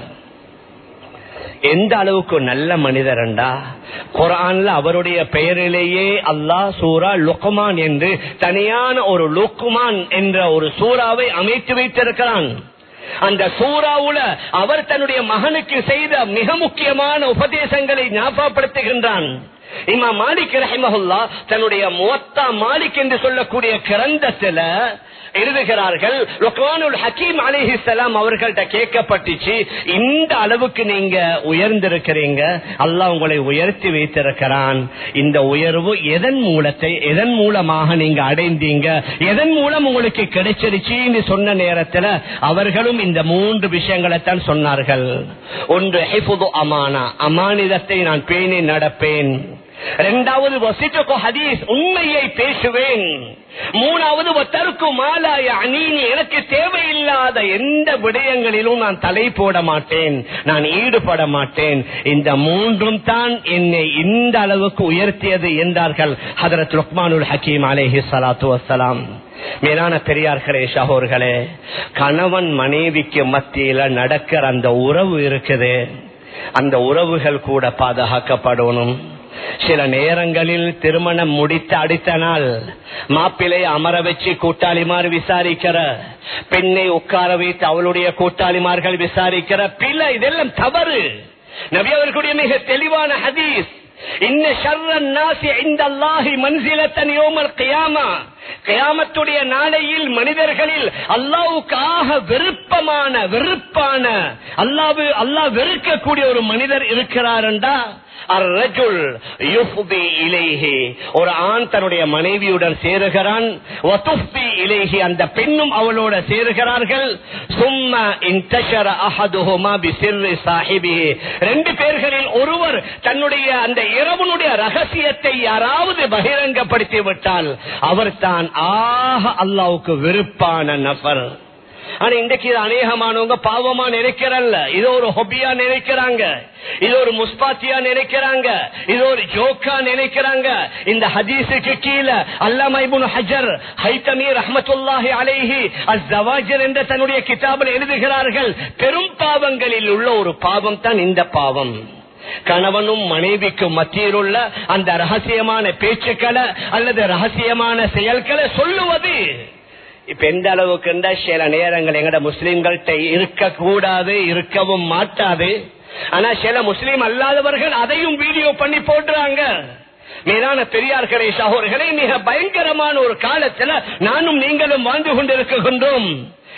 எந்த அளவுக்கு நல்ல மனிதர் என்றா, குர்ஆன்ல அவருடைய பெயரிலேயே அல்லாஹ் சூரா லுக்மான் என்று தனியான ஒரு லுக்மான் என்ற ஒரு சூறாவை அமைத்து வைத்திருக்கிறான். அந்த சூறாவுல அவர் தன்னுடைய மகனுக்கு செய்த மிக முக்கியமான உபதேசங்களை ஞாபகப்படுத்துகின்றான். இமாம் மாலிக் ரஹிமஹுல்லாஹ் தன்னுடைய முவத்தா மாலிக் என்று சொல்லக்கூடிய கிரந்தத்துல எழுதுகிறார்கள், லுக்மானுல் ஹக்கீம் அலைஹிஸ்ஸலாம் அவர்கள்ட்ட கேட்கப்பட்டுச்சு, இந்த அளவுக்கு நீங்க உயர்ந்திருக்கிறீங்க, அல்லாஹ் உங்களை உயர்த்தி வைத்திருக்கிறான், இந்த உயர்வு எதன் மூலமாக நீங்க அடைந்தீங்க, எதன் மூலம் உங்களுக்கு கிடைச்சிருச்சுன்னு சொன்ன நேரத்தில் அவர்களும் இந்த 3 விஷயங்களைத்தான் சொன்னார்கள். ஒன்று ஹிஃபுது அமானா, அமானிதத்தை நான் பேணி நடப்பேன். 2வது வசிதுகு ஹதீஸ், உண்மையை பேசுவேன். 3வது வதருக்கு மாலா யஅனீனி, எனக்கு தேவையில்லாத எந்த விடயங்களிலும் நான் தலை போட மாட்டேன், நான் ஈடுபட மாட்டேன். இந்த 3ம் தான் என்னை இந்த அளவுக்கு உயர்த்தியது என்றார்கள் ஹதரத் லுக்மானுல் ஹக்கீம் அலைஹி ஸலாத்து வஸ்ஸலாம். மேலான பெரியார்களே, சகோதரர்களே, கணவன் மனைவிக்கு மத்தியில நடக்கிற அந்த உறவு இருக்குது, அந்த உறவுகள் கூட பாதுகாக்கப்படணும். சில நேரங்களில் திருமணம் முடித்த அடுத்த நாள் மாப்பிள்ளை அமர வச்சு கூட்டாளிமார் விசாரிக்கிற, பெண்ணை உட்கார வைத்து அவளுடைய கூட்டாளிமார்கள் விசாரிக்கிற பிள்ளை, இதெல்லாம் தவறு. நபி அவர்களுடைய மிக தெளிவான ஹதீஸ், இன்ன ஷர்ரன் நாஸி இன்தல்லாஹி மன்ஸிலத்தன் யௌமல் கியாமா, கியாமத்துடைய நாளையில் மனிதர்களில் அல்லாஹ்வுக்காக வெறுப்பான அல்லாஹ் வெறுக்கக்கூடிய ஒரு மனிதர் இருக்கிறார் என்றா, ஒரு ஆண் தன்னுடைய மனைவியுடன் சேருகிறான், அந்த பெண்ணும் அவளோட சேருகிறார்கள். ரெண்டு பேர்களில் ஒருவர் தன்னுடைய அந்த இரவனுடைய ரகசியத்தை யாராவது பகிரங்கப்படுத்தி விட்டால் அவர் தான் அல்லாஹ்வுக்கு வெறுப்பான நபர். ஆனா இன்றைக்கு இது அநேகமானவங்க பாவமா நினைக்கிறல்ல, இது ஒரு ஹொபியா நினைக்கிறாங்க, இது ஒரு முஸ்பாத்தியா நினைக்கிறாங்க, இது ஒரு ஜோக்கா நினைக்கிறாங்க. இந்த ஹதீஸுக்கு கீழே அல்லாமா இப்னு ஹஜர் ஹைதமி ரஹ்மத்துல்லாஹி அலைஹி அஸ்-ஸவாஜிர் என்ற தன்னுடைய கிதாபில் எழுதுகிறார்கள், பெரும் பாவங்களில் உள்ள ஒரு பாவம் தான் இந்த பாவம். கணவனும் மனைவிக்கும் மத்தியில் உள்ள அந்த ரகசியமான பேச்சுக்களை அல்லது ரகசியமான செயல்களை சொல்லுவது. இப்ப எந்த அளவுக்கு சில நேரங்கள் எங்கட முஸ்லிம்கள்ட்ட இருக்கக்கூடாது, இருக்கவும் மாட்டாது. ஆனா சில முஸ்லீம் அல்லாதவர்கள் அதையும் வீடியோ பண்ணி போடுறாங்க. மேலான பெரியார்களே, சகோதரர்களே, மிக பயங்கரமான ஒரு காலத்துல நானும் நீங்களும் வாழ்ந்து கொண்டிருக்கின்றோம்.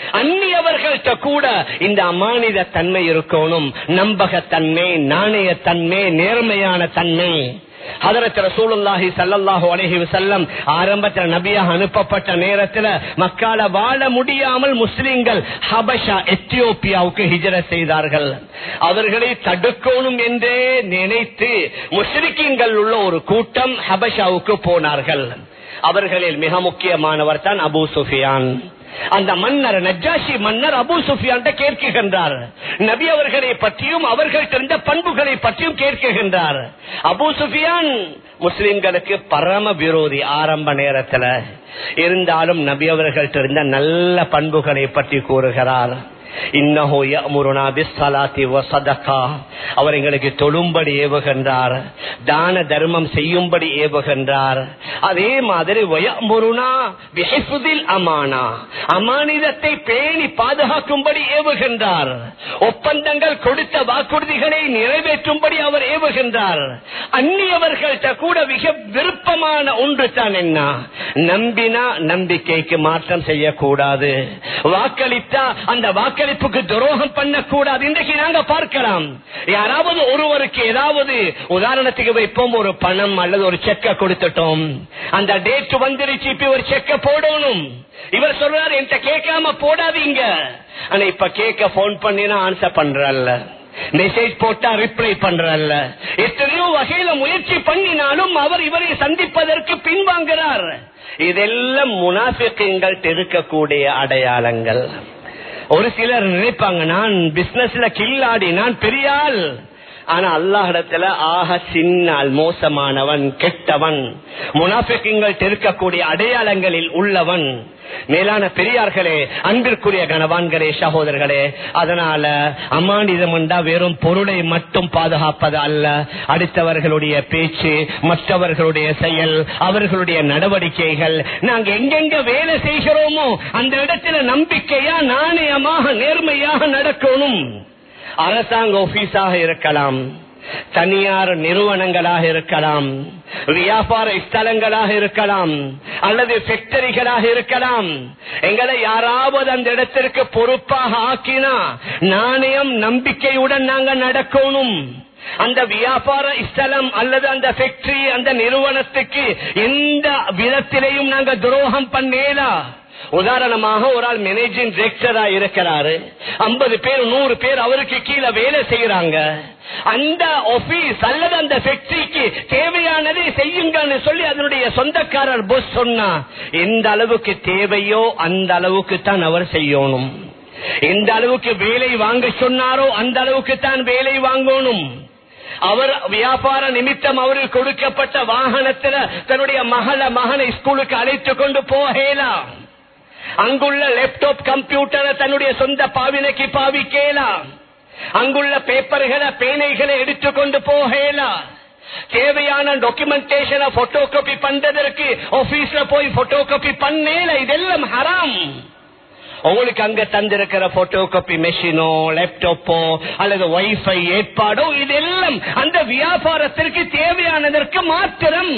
அந்நியவர்கள்ட்ட கூட இந்த அமானித தன்மை இருக்கணும், நம்பகத்தன்மை, நாணயத்தன்மை, நேர்மையான தன்மை. ஹதரத் ரசூலுல்லாஹி ஸல்லல்லாஹு அலைஹி வஸல்லம் ஆரம்பத்தில் நபியாக அனுப்பப்பட்ட நேரத்தில் மக்கால வாழ முடியாமல் முஸ்லிம்கள் ஹபஷா எத்தியோப்பியாவுக்கு ஹிஜ்ரத் செய்தார்கள். அவர்களை தடுக்கணும் என்றே நினைத்து முஷ்ரிக்கீன்கள் உள்ள ஒரு கூட்டம் ஹபஷாவுக்கு போனார்கள். அவர்களில் மிக முக்கியமானவர் தான் அபூ சுஃபியான். அந்த மன்னர், நஜ்ஜாஷி மன்னர் அபூ சுஃபியான் கேட்கின்றார். நபி அவர்களை பற்றியும் அவர்கள் தெரிந்த பண்புகளை பற்றியும் கேட்கின்றார். அபூ சுஃபியான் முஸ்லிம்களுக்கு பரம விரோதி ஆரம்ப நேரத்தில் இருந்தாலும் நபி அவர்கள் தெரிந்த நல்ல பண்புகளை பற்றி கூறுகிறார். இன்னஹு யஅமுருனா பிஸ்ஸலாத்தி வஸதகா, அவர் எங்களுக்கு தொழும்படி ஏவுகின்றார், தான தர்மம் செய்யும்படி ஏவுகின்றார். அதே மாதிரி வயமுருனா பிஹிஃப்தில் அமானா, அமானிதத்தை பேணி பாதுகாக்கும்படி ஏவுகின்றார். ஒப்பந்தங்கள் கொடுத்த வாக்குறுதிகளை நிறைவேற்றும்படி அவர் ஏவுகின்றார். அந்நியவர்கள்ட்ட கூட மிக விருப்பமான ஒன்று தான் என்ன, நம்பினா நம்பிக்கைக்கு மாற்றம் செய்யக்கூடாது, வாக்களித்தா அந்த வாக்களிப்புக்கு துரோகம் பண்ணக்கூடாது. இன்றைக்கு நாங்க பார்க்கலாம், யாராவது ஒருவருக்கு ஏதாவது உதாரணத்துக்கு வைப்போம், ஒரு பணம் அல்லது ஒரு செக்க கொடுத்துட்டோம், அந்த டேட் வந்துருச்சு, இப்ப ஒரு செக்க போடணும். இவர் சொல்றாரு என்கிட்ட கேட்காம போடாதீங்க. ஆனா இப்ப கேட்க போன் பண்ணினா ஆன்சர் பண்றல்ல, மெசேஜ் போட்டா ரிப்ளை பண்றல்ல, எத்தனையோ வகையில முயற்சி பண்ணினாலும் அவர் இவரை சந்திப்பதற்கு பின்வாங்குகிறார். இதெல்லாம் முனாஃபிக்குகள் இருக்கக்கூடிய அடையாளங்கள். ஒரு சிலர் நினைப்பாங்க நான் பிசினஸ்ல கில்லாடி, நான் பெரிய ஆள். ஆனா அல்லாஹ்விடத்துல ஆக சின்னால் மோசமானவன், கெட்டவன், முனாஃபிக்குகள் இருக்கக்கூடிய அடையாளங்களில் உள்ளவன். மேலான பெரியார்களே, அன்பிற்குரிய கணவான்களே, சகோதரர்களே, அதனால அமானிதம் என்றா வெறும் பொருளை மட்டும் பாதுகாப்பது அல்ல, அடுத்தவர்களுடைய பேச்சு, மற்றவர்களுடைய செயல், அவர்களுடைய நடவடிக்கைகள், நாங்க எங்கெங்க வேலை செய்கிறோமோ அந்த இடத்துல நம்பிக்கையா, நாணயமாக, நேர்மையாக நடக்கணும். அரசாங்க ஆபீஸாக இருக்கலாம், தனியார் நிறுவனங்களாக இருக்கலாம், வியாபார ஸ்தலங்களாக இருக்கலாம், அல்லது ஃபேக்டரிகளாக இருக்கலாம். எங்களை யாராவது அந்த இடத்திற்கு பொறுப்பாக ஆக்கினா நாணயம், நம்பிக்கையுடன் நாங்க நடக்கணும். அந்த வியாபார ஸ்தலம் அல்லது அந்த ஃபேக்டரி, அந்த நிறுவனத்துக்கு எந்த விதத்திலையும் நாங்க துரோகம் பண்ணேலா. உதாரணமாக ஒரு ஆள் மேனேஜிங் டைரக்டரா இருக்கிறாரு, 50 பேர் 100 பேர் அவருக்கு கீழே வேலை செய்யறாங்க. அந்த ஆபீஸ் அல்லது அந்த ஃபேக்டரிக்கு தேவையானதை செய்யுங்கன்னு சொல்லி அதனுடைய சொந்தக்காரர் பாஸ் சொன்னா எந்த அளவுக்கு தேவையோ அந்த அளவுக்கு தான் அவர் செய்யணும். எந்த அளவுக்கு வேலை வாங்க சொன்னாரோ அந்த அளவுக்கு தான் வேலை வாங்கணும். அவர் வியாபார நிமித்தம் அவருக்கு கொடுக்கப்பட்ட வாகனத்தில் தன்னுடைய மகனை ஸ்கூலுக்கு அழைத்து கொண்டு போகலாம். அங்குள்ள லேப்டாப், கம்ப்யூட்டரை தன்னுடைய சொந்த பாவினைக்கு பாவிக்கலாம். அங்குள்ள பேப்பர்களை, பேனைகளை எடுத்துக்கொண்டு போகலாம். தேவையான டாக்குமெண்டேஷனை போட்டோ காப்பி பண்றதற்கு ஆபீஸ்ல போய் போட்டோ காப்பி பண்ணல. இதெல்லாம் ஹராம். உங்களுக்கு அங்க தந்திருக்கிற போட்டோ காப்பி மெஷினோ, லேப்டாப்போ அல்லது வைஃபை ஏற்பாடோ இதெல்லாம் அந்த வியாபாரத்திற்கு தேவையானதற்கு மாத்திரம்.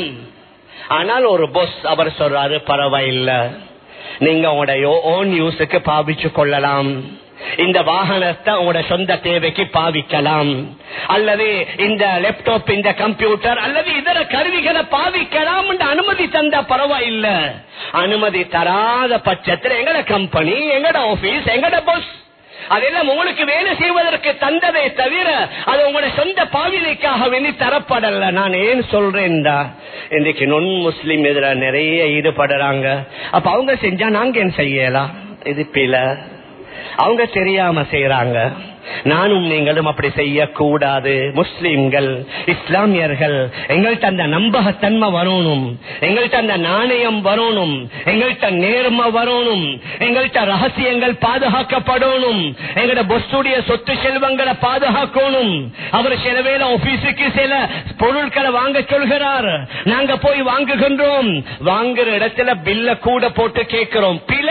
ஆனால் ஒரு பாஸ் அவர் சொல்றாரு, பரவாயில்லை, நீங்க உங்களுடைய ஓன் யூஸுக்கு பாவிச்சு கொள்ளலாம், இந்த வாகனத்தை உங்களோட சொந்த தேவைக்கு பாவிக்கலாம், அல்லது இந்த லேப்டாப், இந்த கம்ப்யூட்டர் அல்லது இதர கருவிகளை பாவிக்கலாம் என்று அனுமதி தந்தா பரவாயில்லை. அனுமதி தராத பட்சத்தில் எங்கட கம்பெனி, எங்கட ஆபீஸ், எங்கட பாஸ் அதெல்லாம் உங்களுக்கு வேலை செய்வதற்கு தந்ததை தவிர அது உங்களோட சொந்த பாவினைக்காக வேண்டி தரப்படல. நான் ஏன் சொல்றேன்டா, இன்றைக்கு நொன் முஸ்லிம் இதுல நிறைய ஈடுபடுறாங்க. அப்ப அவங்க செஞ்சா நாங்க என்ன செய்யலாம்? இது பில, அவங்க தெரியாம செய்யறாங்க. நானும் நீங்களும் அப்படி செய்யக்கூடாது. முஸ்லிம்கள், இஸ்லாமியர்கள், எங்கள்கிட்ட அந்த நம்பகத்தன்மை வரணும், எங்கள்கிட்ட அந்த நாணயம் வரணும், எங்கள்கிட்ட நேர்மை வரணும், எங்கள்கிட்ட ரகசியங்கள் பாதுகாக்கப்படணும், எங்கட பொஸ்டுடைய சொத்து செல்வங்களை பாதுகாக்கணும். அவர் சில வேளை ஆபீஸுக்கு சில பொருட்களை வாங்க சொல்கிறார், நாங்க போய் வாங்குகின்றோம், வாங்குற இடத்துல பில்ல கூட போட்டு கேட்கிறோம். பில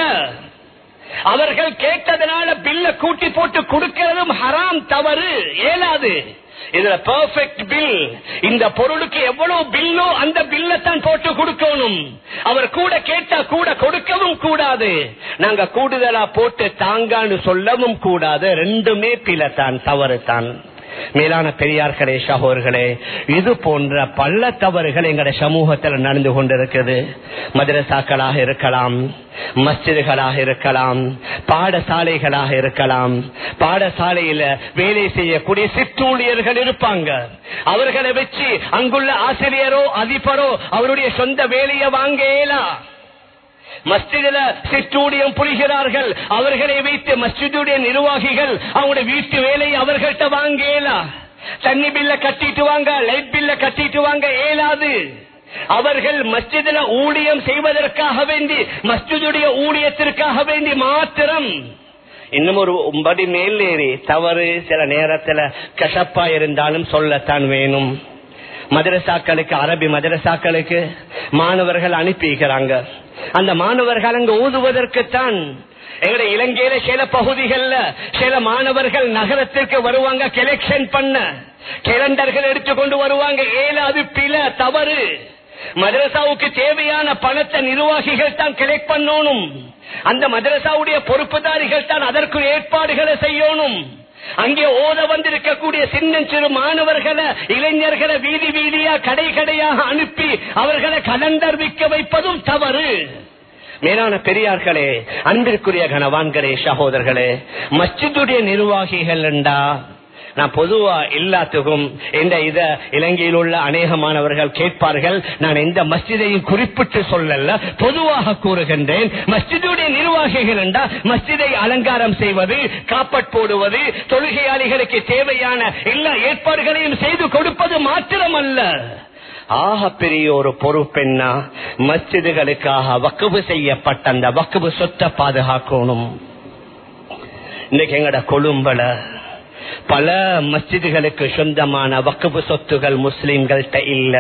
அவர்கள் கேட்டதனால பில்ல கூட்டி போட்டு கொடுக்கிறதும் ஹராம், தவறு, ஏலாது. இதுல பெர்ஃபெக்ட் பில், இந்த பொருளுக்கு எவ்வளவு பில்லோ அந்த பில்ல தான் போட்டு கொடுக்கணும். அவர் கூட கேட்டா கூட கொடுக்கவும் கூடாது, நாங்க கூடுதலா போட்டு தாங்கான்னு சொல்லவும் கூடாது. ரெண்டுமே பிழைத்தான், தவறு தான். மேலான பெரியார்களே, சகோதரர்களே, இது போன்ற பல தவறுகள் எங்களுடைய சமூகத்தில் நடந்து கொண்டிருக்கிறது. மதரசாக்களாக இருக்கலாம், மஸ்ஜிதுகளாக இருக்கலாம், பாடசாலைகளாக இருக்கலாம். பாடசாலையில வேலை செய்யக்கூடிய சிற்றூழியர்கள் இருப்பாங்க. அவர்களை வச்சு அங்குள்ள ஆசிரியரோ அதிபரோ அவருடைய சொந்த வேலையை வாங்கலாம். மஸ்ஜிதுல சிற்றூழியம் புரிகிறார்கள், அவர்களை வைத்து மஸ்ஜிதுடைய நிர்வாகிகள் அவங்களுடைய வீட்டு வேலையை அவர்கள்ட்ட வாங்கலாம். தண்ணி பில்ல கட்டிட்டு வாங்க, லைட் பில்ல கட்டிட்டு வாங்க ஏலாது. அவர்கள் மஸ்ஜிதுல ஊழியம் செய்வதற்காக வேண்டி, மஸ்ஜிதுடைய ஊழியத்திற்காக வேண்டி மாத்திரம் இன்னும் ஒரு படி மேலேறி தவறு சில நேரத்தில் கசப்பா இருந்தாலும் சொல்லத்தான் வேணும். மதரசாக்களுக்கு, அரபி மதரசாக்களுக்கு மாணவர்கள் அனுப்பிக்கிறாங்க. அந்த மாணவர்கள் அங்கு ஓதுவதற்குத்தான். எங்களுடைய இலங்கையில சில பகுதிகள்ல சில மாணவர்கள் நகரத்திற்கு வருவாங்க, கலெக்ஷன் பண்ண கேலண்டர்கள் எடுத்துக்கொண்டு வருவாங்க. ஏழாவது பிழை, தவறு. மதரசாவுக்கு தேவையான பணத்தை நிர்வாகிகள் தான் கலெக்ட் பண்ணணும். அந்த மதரசாவுடைய பொறுப்புதாரிகள் தான் அதற்கு ஏற்பாடுகளை செய்யணும். அங்கே ஓத வந்திருக்கக்கூடிய சின்ன சிறு மாணவர்களை, இளைஞர்களை வீதி வீதியா கடை கடையாக அனுப்பி அவர்களை கலண்டர் விற்க வைப்பதும் தவறு. மேலான பெரியார்களே, அன்பிற்குரிய கனவான்களே, சகோதரர்களே, மஸ்ஜிதுடைய நிர்வாகிகள் என்றா நான் பொதுவா எல்லாத்துக்கும் இந்த இலங்கையில் உள்ள அநேகமானவர்கள் கேட்பார்கள். நான் எந்த மஸ்ஜிதையும் குறிப்பிட்டு சொல்லல, பொதுவாக கூறுகின்றேன். மஸ்ஜிதுடைய நிர்வாகிகள் என்றா மஸ்ஜிதை அலங்காரம் செய்வது, காப்பட் போடுவது, தொழுகையாளிகளுக்கு தேவையான எல்லா ஏற்பாடுகளையும் செய்து கொடுப்பது மாத்திரமல்ல, ஆக பெரிய ஒரு பொறுப்பென்னா மஸ்ஜிதுகளுக்காக வக்ஃப் செய்யப்பட்ட அந்த வக்ஃப் சொத்தை பாதுகாக்கணும். இன்னைக்கு எங்கட கொழும்புல பல மஸ்ஜிதுகளுக்கு சொந்தமான வக்ஃப் சொத்துகள் முஸ்லிம்கள்ட்ட இல்ல,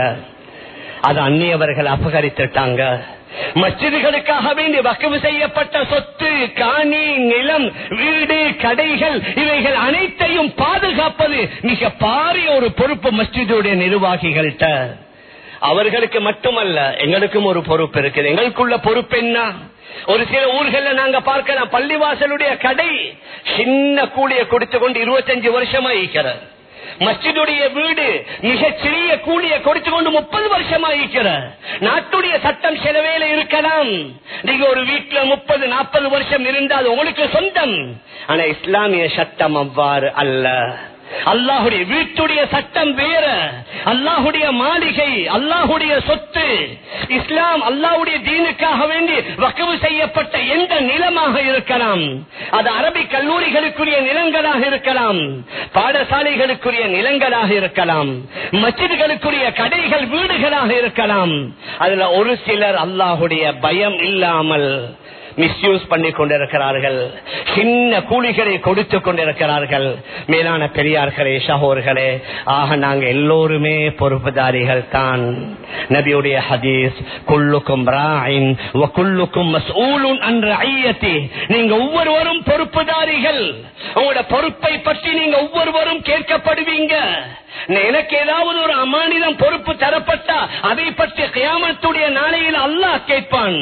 அது அந்நியவர்கள் அபகரித்துட்டாங்க. மஸ்ஜிதுகளுக்காக வேண்டி வக்ஃப் செய்யப்பட்ட சொத்து, காணி, நிலம், வீடு, கடைகள், இவைகள் அனைத்தையும் பாதுகாப்பது மிக பாரிய ஒரு பொறுப்பு மஸ்ஜிதுடைய நிர்வாகிகள்ட்ட. அவர்களுக்கு மட்டுமல்ல, எங்களுக்கும் ஒரு பொறுப்பு இருக்குது. எங்களுக்குள்ள பொறுப்பு என்ன? ஒரு சில ஊர்கள்ல நாங்க பார்க்கலாம், பள்ளிவாசலுடைய கடை சின்ன கூலிய கொடுத்து கொண்டு 25 வருஷமா இருக்கிற. மஸ்ஜிதுடைய வீடு மிகச் சிறிய கூலிய கொடுத்து கொண்டு 30 வருஷமா இருக்கிற. நாட்டுடைய சட்டம் சில வேலை இருக்கலாம், நீங்க ஒரு வீட்டுல 30-40 வருஷம் இருந்தால் உங்களுக்கு சொந்தம். ஆனா இஸ்லாமிய சட்டம் அவ்வாறு அல்ல. அல்லாஹுடைய வீட்டுடைய சட்டம் வேற, அல்லாஹுடைய மாளிகை, அல்லாஹுடைய சொத்து. இஸ்லாம் அல்லாஹுடைய தீனுக்காக வேண்டி வக்ஃப் செய்யப்பட்ட எந்த நிலமாக இருக்கலாம், அது அரபி கல்லூரிகளுக்குரிய நிலங்களாக இருக்கலாம், பாடசாலைகளுக்குரிய நிலங்களாக இருக்கலாம், மஸ்ஜிதுகளுக்குரிய கடைகள், வீடுகளாக இருக்கலாம். அதுல ஒரு சிலர் அல்லாஹுடைய பயம் இல்லாமல் மிஸ்யூஸ் பண்ணி கொண்டிருக்கிறார்கள், சின்ன கூலிகளை கொடுத்து கொண்டிருக்கிறார்கள். மேலான பெரியார்களே, சகோதரர்களே, ஆக நாங்க எல்லோருமே பொறுப்புதாரிகள் தான். நபியுடைய ஹதீஸ், குல்லுக்கும் ராயின் வ குல்லுக்கும் மஸ்ஊலுன் அன் ரஇய்யதி, நீங்க ஒவ்வொருவரும் பொறுப்புதாரிகள், உங்களோட பொறுப்பை பற்றி நீங்க ஒவ்வொருவரும் கேட்கப்படுவீங்க. எனக்கு ஏதாவது ஒரு அமானிதம் பொறுப்பு தரப்பட்டா அதை பற்றி கியாமத்துடைய நாளையில் அல்லாஹ் கேட்பான்.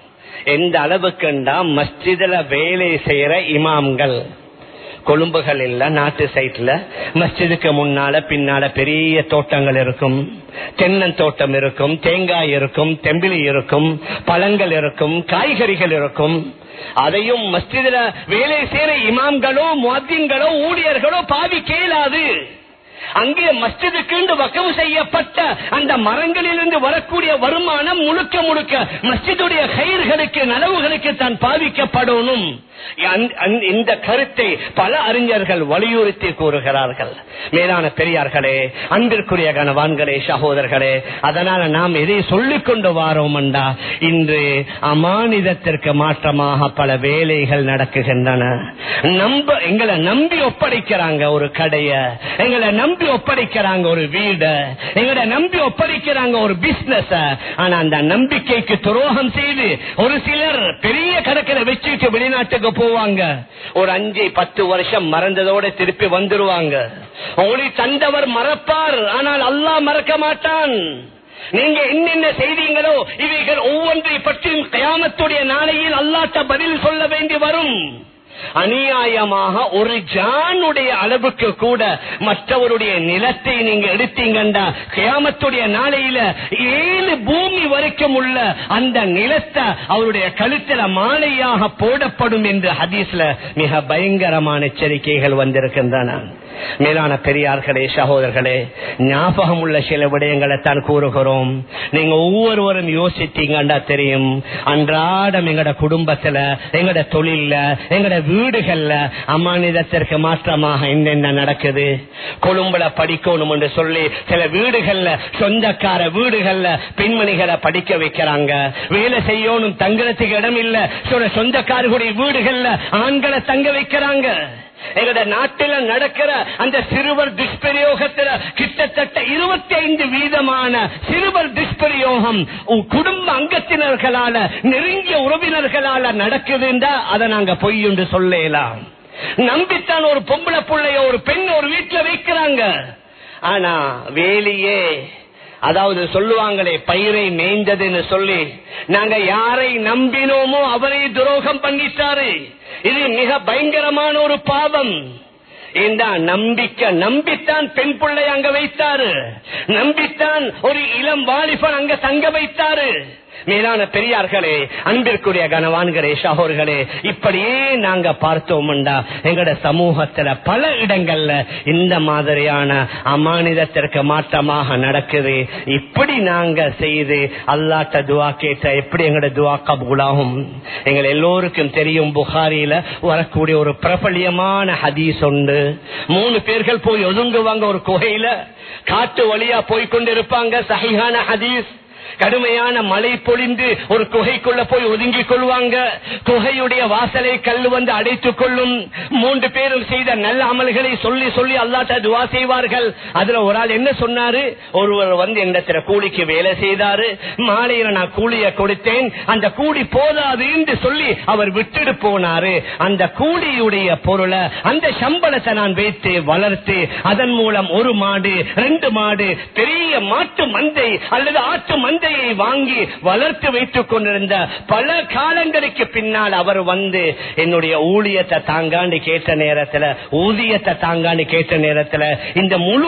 எந்த அளவுக்குண்டா மஸ்ஜிதுல வேலை செய்யற இமாம்கள், கொழும்புகள் இல்ல, நாட்டு சைட்ல மஸ்ஜிதுக்கு முன்னால பின்னால பெரிய தோட்டங்கள் இருக்கும், தென்னந்தோட்டம் இருக்கும், தேங்காய் இருக்கும், தெம்பிலி இருக்கும், பழங்கள் இருக்கும், காய்கறிகள் இருக்கும். அதையும் மஸ்ஜிதுல வேலை செய்யற இமாம்களோ முஅத்தின்களோ ஊழியர்களோ பாவிக்க இயலாது. அங்கே மஸ்ஜிதுக்கு வக்ஃப் செய்யப்பட்ட அந்த மரங்களிலிருந்து வரக்கூடிய வருமானம் முழுக்க முழுக்க மஸ்ஜிதுடைய கயிர்களுக்கு, நலவுகளுக்கு தான் பாவிக்கப்படணும். இந்த கருத்தை பல அறிஞர்கள் வலியுறுத்தி கூறுகிறார்கள். மேலான பெரியார்களே, அன்பிற்குரிய கனவான்களே, சகோதரர்களே, அதனால நாம் எதை சொல்லிக் கொண்டு வாரோம் என்றா, இன்று அமானிதத்திற்கு மாற்றமாக பல வேலைகள் நடக்குகின்றன. எங்களை நம்பி ஒப்படைக்கிறாங்க ஒரு கடைய, எங்களை நம்பி நம்பி ஒப்படைக்கிறாங்க ஒரு வீடு, எங்கட நம்பி ஒப்படைக்கிறாங்க ஒரு பிசினஸ். ஆனா அந்த நம்பிக்கைக்கு துரோகம் செய்து ஒரு சிலர் பெரிய கணக்கில் வச்சுட்டு வெளிநாட்டுக்கு போவாங்க. ஒரு 5-10 வருஷம் மறந்ததோட திருப்பி வந்துருவாங்க. உங்களுக்கு தந்தவர் மறப்பார், ஆனால் அல்லாஹ் மறக்க மாட்டான். நீங்க என்னென்ன செய்தீங்களோ இவைகள் ஒவ்வொன்றை பற்றியும் கியாமத்துடைய நாளையில் அல்லாஹ்ட்ட பதில் சொல்ல வேண்டி வரும். அநியாயமாக ஒரு ஜானுடைய அளவுக்கு கூட மற்றவருடைய நிலத்தை நீங்க எடுத்தீங்கண்டா கியாமத்துடைய நாளையில 7 பூமி வரைக்கும் உள்ள அந்த நிலத்தை அவருடைய கழுத்துல மாலையாக போடப்படும் என்று ஹதீஸ்ல மிக பயங்கரமான எச்சரிக்கைகள் வந்திருக்கின்றன. மேலான பெரியார்களே, சகோதரர்களே, ஞாபகம் உள்ள சில விடயங்களை தான் கூறுகிறோம். நீங்க ஒவ்வொருவரும் யோசித்தீங்கண்டா தெரியும். அன்றாடம் எங்கட குடும்பத்துல, எங்கட தொழில, எங்கட வீடுகள்ல அமானிதத்திற்கு மாற்றமாக என்னென்ன நடக்குது. கொழும்புல படிக்கணும் என்று சொல்லி சில வீடுகள்ல, சொந்தக்கார வீடுகள்ல பெண்மணிகளை படிக்க வைக்கிறாங்க. வேலை செய்யணும், தங்குறதுக்கு இடம் இல்ல, சொந்தக்காரர்களுடைய வீடுகள்ல ஆண்களை தங்க வைக்கிறாங்க. எங்கட நாட்டில் நடக்கிற அந்த சிறுவர் துஷ்பிரயோகத்தில் கிட்டத்தட்ட 25% சிறுவர் துஷ்பிரயோகம் குடும்ப அங்கத்தினர்களால, நெருங்கிய உறவினர்களால நடக்குதுண்டா அதை நாங்க பொய் என்று சொல்லலாம். நம்பித்தான் ஒரு பொம்பளை பிள்ளைய, ஒரு பெண் ஒரு வீட்டுல வைக்கிறாங்க. ஆனா வேலையே, அதாவது சொல்லுவாங்களே பயிரை மேய்ந்ததுன்னு சொல்லி, நாங்க யாரை நம்பினோமோ அவரை துரோகம் பண்ணிட்டாரு. இது மிக பயங்கரமான ஒரு பாவம். நம்பித்தான் பெண் பிள்ளை அங்க வைத்தாரு, நம்பித்தான் ஒரு இளம் வாலிபன் அங்க தங்க வைத்தாரு. மேலான பெரியார்களே, அன்பிற்குரிய கனவான்களே, சகோதரர்களே, இப்படியே நாங்க பார்த்தோம்டா எங்கட சமூகத்துல பல இடங்கள்ல இந்த மாதிரியான அமானிதத்திற்கு மாற்றமாக நடக்குது. இப்படி நாங்க செய்து அல்லாஹ்ட்ட துஆ கேட்ட எப்படி எங்கட துஆ கபூலாகும்? எங்கள் எல்லோருக்கும் தெரியும், புகாரியில வரக்கூடிய ஒரு பிரபல்யமான ஹதீஸ் உண்டு. 3 பேர்கள் போய் ஒதுங்குவாங்க ஒரு குகையில, காட்டு வழியா போய்கொண்டிருப்பாங்க. சஹீஹான ஹதீஸ். கடுமையான மழை பொழிந்து ஒரு குகைக்குள்ள போய் ஒதுங்கிக் கொள்வாங்க. குகையுடைய வாசலை கல் வந்து அடைத்துக் கொள்ளும். 3 பேரும் செய்த நல்ல அமல்களை சொல்லி சொல்லி அல்லாஹ்ட்ட துஆ செய்வார்கள். அதுல ஒரு ஆள் என்ன சொன்னாரு, ஒருவர் வந்து என்னிடத்துல கூலிக்கு வேலை செய்தாரு, மாலையில நான் கூலிய கொடுத்தேன், அந்த கூலி போதாது என்று சொல்லி அவர் விட்டுட்டு போனாரு. அந்த கூலியுடைய பொருளை, அந்த சம்பளத்தை நான் வைத்து வளர்த்து அதன் மூலம் 1 மாடு 2 மாடு பெரிய மாட்டு மந்தை அல்லது ஆட்டு மந்தையை வாங்கி வளர்த்து வைத்துக் கொண்டிருந்த பல காலங்களுக்கு பின்னால் அவர் வந்து என்னுடைய ஊழியத்தை தாங்காண்டு கேட்ட நேரத்தில், ஊதியத்தை தாங்காண்டு கேட்ட நேரத்தில், இந்த முழு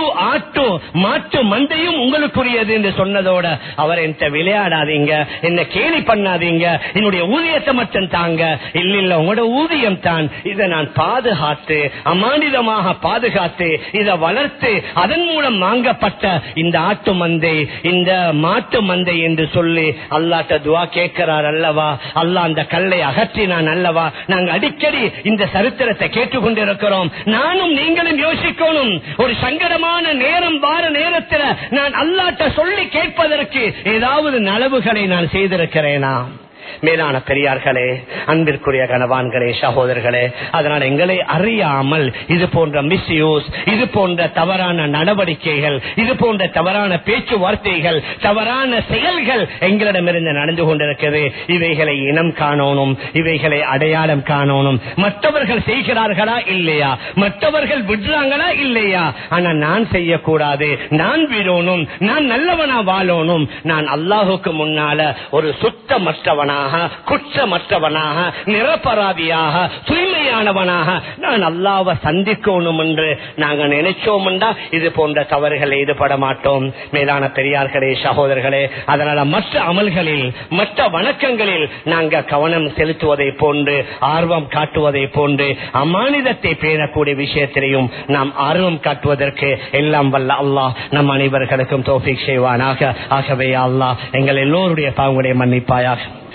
மாட்டு மந்தையும் உங்களுக்குரியது என்று சொன்னதோட அவர் என்கிட்ட விளையாடாதீங்க, என்ன கேலி பண்ணாதீங்க, என்னுடைய ஊதியத்தை மட்டும் தாங்க. இல்ல உங்களோட ஊதியம் தான், இதை நான் பாதுகாத்து அமானிதமாக பாதுகாத்து இதை வளர்த்து அதன் மூலம் வாங்கப்பட்ட இந்த ஆட்டு மந்தை, இந்த மாட்டு மந்தை என்று சொல்லி அல்லாஹ்ட்ட துஆ கேட்கிறார் அல்லவா. அல்லாஹ் அந்த கல்லை அகற்றினான் அல்லவா. நாங்கள் அடிக்கடி இந்த சரித்திரத்தை கேட்டுக்கொண்டிருக்கிறோம். நானும் நீங்களும் யோசிக்கணும், ஒரு சங்கடமான நேரம் வார நேரத்தில் நான் அல்லாஹ்ட்ட சொல்லி கேட்பதற்கு ஏதாவது நலவுகளை நான் செய்திருக்கிறேனா? மேலான பெரியார்களே, அன்பிற்குரிய கனவான்களே, சகோதரர்களே, அதனால் எங்களை அறியாமல் இது போன்ற மிஸ்யூஸ், இது போன்ற தவறான நடவடிக்கைகள், இது போன்ற தவறான பேச்சுவார்த்தைகள், தவறான செயல்கள் எங்களிடமிருந்து நடந்து கொண்டிருக்கிறது. இவைகளை இனம் காணணும், இவைகளை அடையாளம் காணணும். மற்றவர்கள் செய்கிறார்களா இல்லையா, மற்றவர்கள் விடுறாங்களா இல்லையா, ஆனா நான் செய்யக்கூடாது, நான் விடணும், நான் நல்லவனா வாழணும், நான் அல்லாஹுக்கு முன்னால ஒரு சுத்தமற்றவனா, குற்றமற்றவனாக, நிரபராதியாக, தூய்மையானவனாக நான் அல்லாஹ்வை சந்திக்கணும் என்று நாங்கள் நினைச்சோம்டா இது போன்ற தவறுகளை ஈடுபட மாட்டோம். மேலான பெரியார்களே, சகோதரர்களே, அதனால மற்ற அமல்களில், மற்ற வணக்கங்களில் நாங்கள் கவனம் செலுத்துவதை போன்று, ஆர்வம் காட்டுவதை போன்று, அமானிதத்தை பேணக்கூடிய விஷயத்திலையும் நாம் ஆர்வம் காட்டுவதற்கு எல்லாம் வல்ல அல்லாஹ் நம் அனைவர்களுக்கும் தௌஃபீக் செய்வானாக. ஆகவே அல்லாஹ் எங்கள் எல்லோருடைய பாவங்களை மன்னிப்பாயாக.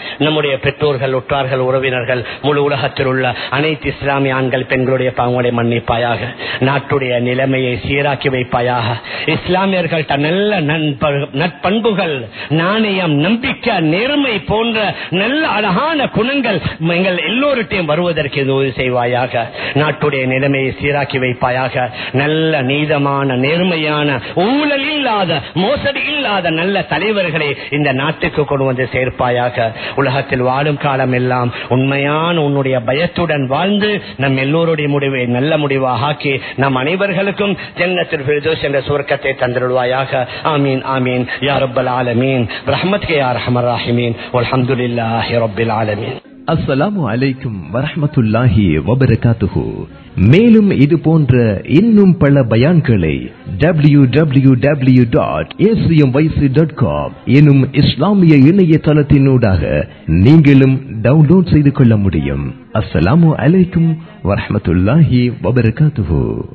நம்முடைய பெற்றோர்கள், உற்றார்கள், உறவினர்கள், முழு உலகத்தில் உள்ள அனைத்து இஸ்லாமிய ஆண்கள் பெண்களுடைய பாவங்களை மன்னிப்பாயாக. நாட்டுடைய நிலைமையை சீராக்கி வைப்பாயாக. இஸ்லாமியர்கள் நல்ல நற்பண்புகள், நாணயம், நம்பிக்கை, நேர்மை போன்ற நல்ல அழகான குணங்கள் எங்கள் எல்லோருடையும் வருவதற்கு உதவி செய்வாயாக. நாட்டுடைய நிலைமையை சீராக்கி வைப்பாயாக. நல்ல நீதமான, நேர்மையான, ஊழல் இல்லாத, மோசடி இல்லாத நல்ல தலைவர்களை இந்த நாட்டுக்கு கொண்டு வந்து சேர்ப்பாயாக. உலகத்தில் வாழும் காலம் எல்லாம் உண்மையான உன்னுடைய பயத்துடன் வாழ்ந்து நம் எல்லோருடைய முடிவை நல்ல முடிவாக ஆக்கி நம் அனைவர்களுக்கும் ஜன்னத்துல் ஃபிர்தௌஸ் என்ற சுவர்க்கத்தை தந்திருவாயாக. ஆமீன் ஆமீன் யா ரப்பல் ஆலமீன் ரஹ்மத்க யா அர்ஹமர் ராஹிமீன் வல்ஹம்துலில்லாஹி ரப்பில் ஆலமீன். அஸ்ஸலாமு அலைக்கும் வரஹ்மத்துல்லாஹி வபரகாத்துஹு. மேலும் இது போன்ற இன்னும் பல பயான்களை www.acmyc.com எனும் இஸ்லாமிய இணையதளத்தினூடாக நீங்களும் டவுன்லோட் செய்து கொள்ள முடியும். அஸ்ஸலாமு அலைக்கும் வரஹ்மத்துல்லாஹி வபரகாத்துஹு.